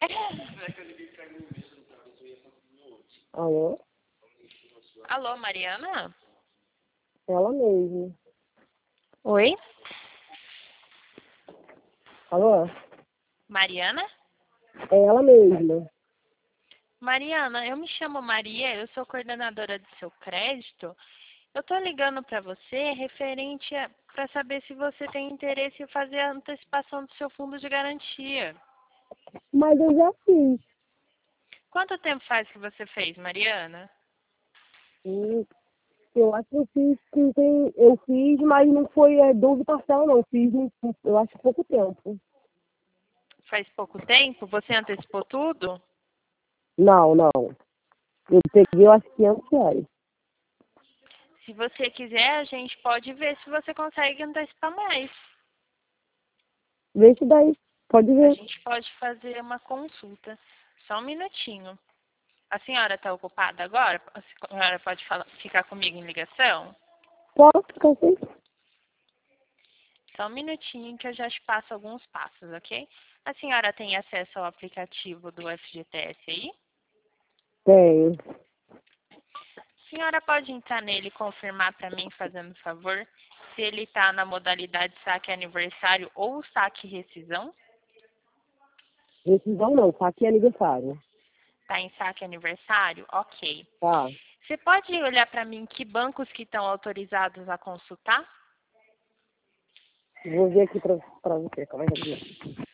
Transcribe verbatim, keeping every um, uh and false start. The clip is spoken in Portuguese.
Alô? Alô, Mariana? Ela mesma. Oi? Alô? Mariana? É ela mesma. Mariana, eu me chamo Maria, eu sou coordenadora do seu crédito. Eu tô ligando para você referente para saber se você tem interesse em fazer a antecipação do seu fundo de garantia. Mas eu já fiz. Quanto tempo faz que você fez, Mariana? Hum, Eu acho que eu fiz, que tem, eu fiz, mas não foi é, doze parcelas, não. Eu fiz, em- eu acho, pouco tempo. Faz pouco tempo? Você antecipou tudo? Não, não. Eu peguei, eu acho, quinhentos reais. Se você quiser, a gente pode ver se você consegue antecipar mais. Vê se daí. Pode A ver. gente pode fazer uma consulta. Só um minutinho. A senhora está ocupada agora? A senhora pode falar, ficar comigo em ligação? Posso ficar assim? Só um minutinho que eu já te passo alguns passos, ok? A senhora tem acesso ao aplicativo do F G T S aí? Tenho. A senhora pode entrar nele e confirmar para mim, fazendo favor, se ele está na modalidade saque aniversário ou saque rescisão? Decisão não, tá aqui é aniversário. Está em saque aniversário? Ok. Tá. Você pode olhar para mim que bancos que estão autorizados a consultar? Vou ver aqui pra, pra você. Calma aí, rapidinho.